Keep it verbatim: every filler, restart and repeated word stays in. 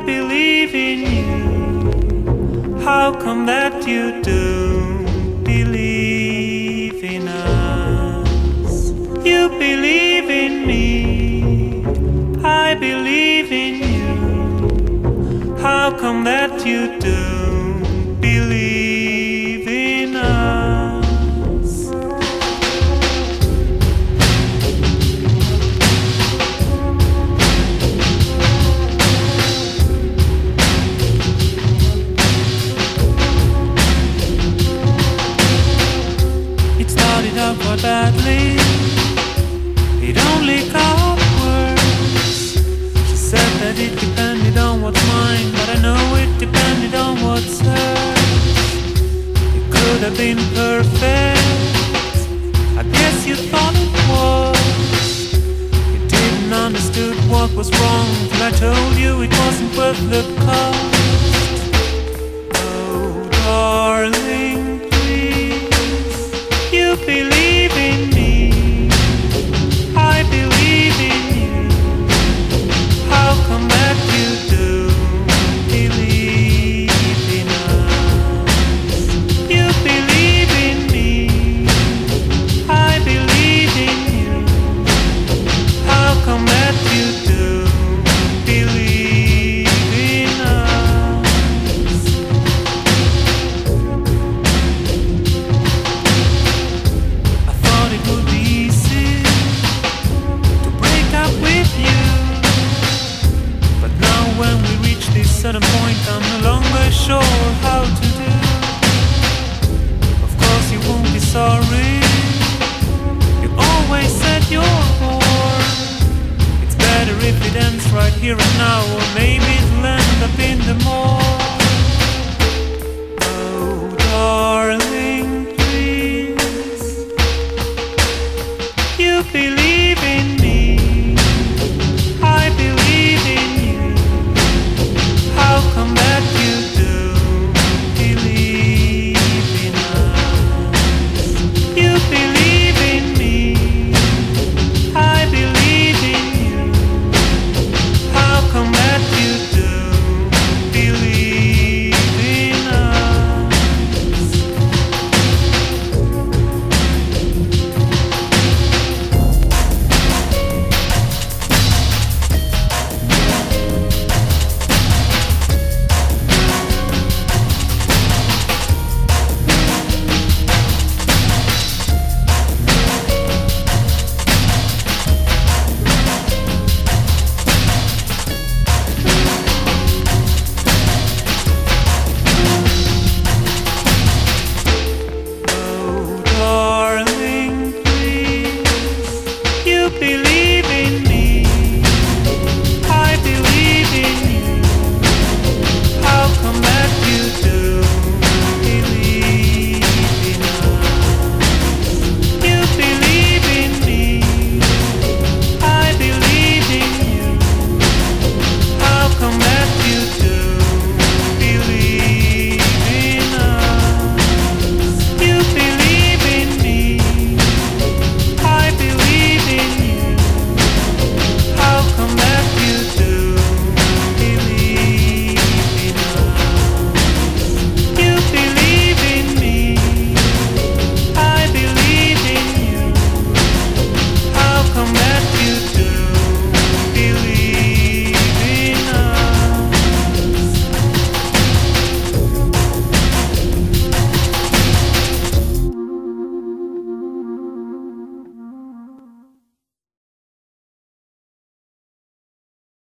believe in you. How come that you don't believe in us? You believe in me, I believe in you. How come that you don't believe in us? Quite badly, it only got worse. She said that it depended on what's mine, but I know it depended on what's hers. It could have been perfect, I guess you thought it was. You didn't understood what was wrong till I told you it wasn't worth the cost. Oh, darling, you believe in me, I believe in you. How come that you don't believe in us? You believe in me, I believe in you. How come that you don't believe in us? Would be easy to break up with you, but now when we reach this certain point, I'm no longer sure how to do. Of course you won't be sorry, you always said you're bored. It's better if it ends right here and now, or maybe